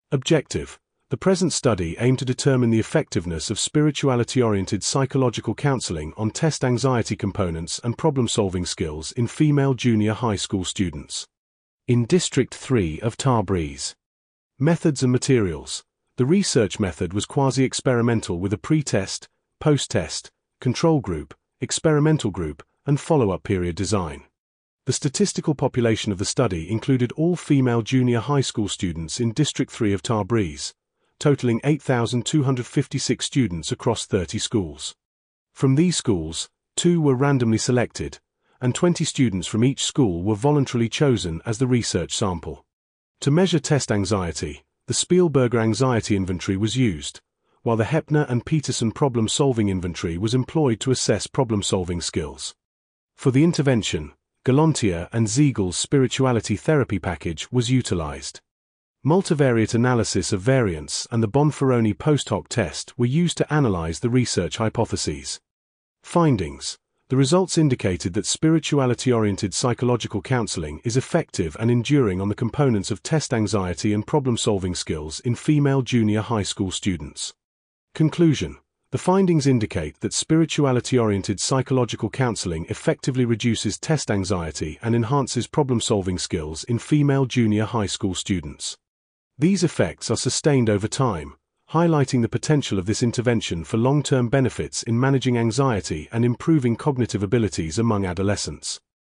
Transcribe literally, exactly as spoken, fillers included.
Objective: the present study aimed to determine the effectiveness of spirituality-oriented psychological counseling on test anxiety components and problem-solving skills in female junior high school students. In District three of Tabriz. Methods and materials. The research method was quasi-experimental with a pre-test, post-test, control group, experimental group, and follow-up period design. The statistical population of the study included all female junior high school students in District three of Tabriz, totaling eight thousand two hundred fifty-six students across thirty schools. From these schools, two were randomly selected, and twenty students from each school were voluntarily chosen as the research sample. To measure test anxiety, the Spielberger Anxiety Inventory was used, while the Heppner and Peterson Problem-Solving Inventory was employed to assess problem-solving skills. For the intervention, Galantier and Ziegel's spirituality therapy package was utilized. Multivariate analysis of variance and the Bonferroni post-hoc test were used to analyze the research hypotheses. Findings. The results indicated that spirituality-oriented psychological counseling is effective and enduring on the components of test anxiety and problem-solving skills in female junior high school students. Conclusion. The findings indicate that spirituality-oriented psychological counseling effectively reduces test anxiety and enhances problem-solving skills in female junior high school students. These effects are sustained over time, highlighting the potential of this intervention for long-term benefits in managing anxiety and improving cognitive abilities among adolescents.